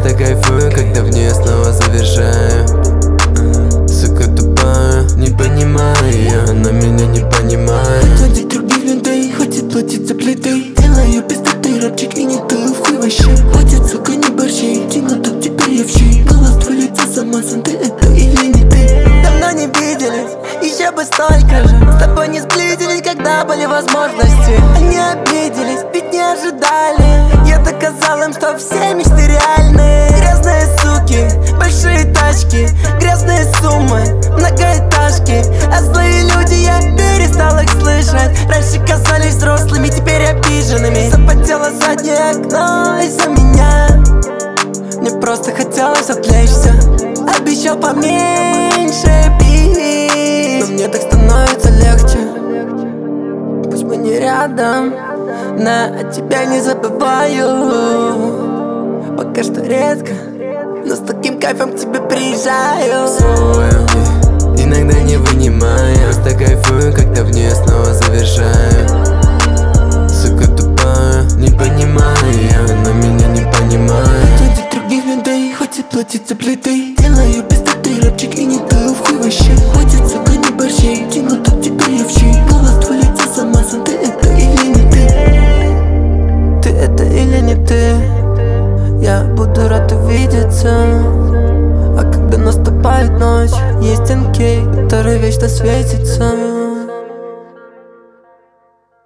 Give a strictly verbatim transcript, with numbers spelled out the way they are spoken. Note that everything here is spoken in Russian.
Просто кайфую, когда в нее снова завершаю. Сука тупая, не понимаю ее, она меня не понимает. Подводить других людей, хватит платить за плиты. Делаю пиздатый рэпчик и не таю в хуй вообще. Хватит, сука, не борщей, тяну так теперь я в щи. Голос твой лицо замазан, ты это или не ты? Давно не виделись, еще бы столько же. С тобой не сблизились, когда были возможности. Они обиделись, ведь не ожидали. Я доказал им, что все мечты реальны. Грязные суки, большие тачки, грязные суммы, многоэтажки. А злые люди, я перестал их слышать. Раньше казались взрослыми, теперь обиженными. Запотело заднее окно из-за меня. Мне просто хотелось отвлечься. Обещал поменьше пить, но мне так становится легче. Пусть мы не рядом, но тебя не забываю. Пока что редко, но с таким кайфом к тебе приезжаю. Свою, иногда не вынимаю. Просто кайфую, когда в нее снова завершаю. Сука тупая, не понимаю ее, она меня не понимает. Подводить других людей, хватит платить за плиты. Делаю пиздатый рэпчик и не таю в хуй вообще. Хватит, сука, не борщей, тяну так теперь я в щи. Голос твой лицо замазан, ты это или не ты? Ты это или не ты? Я буду рад увидеться. А когда наступает ночь, есть энкей, который вечно светится.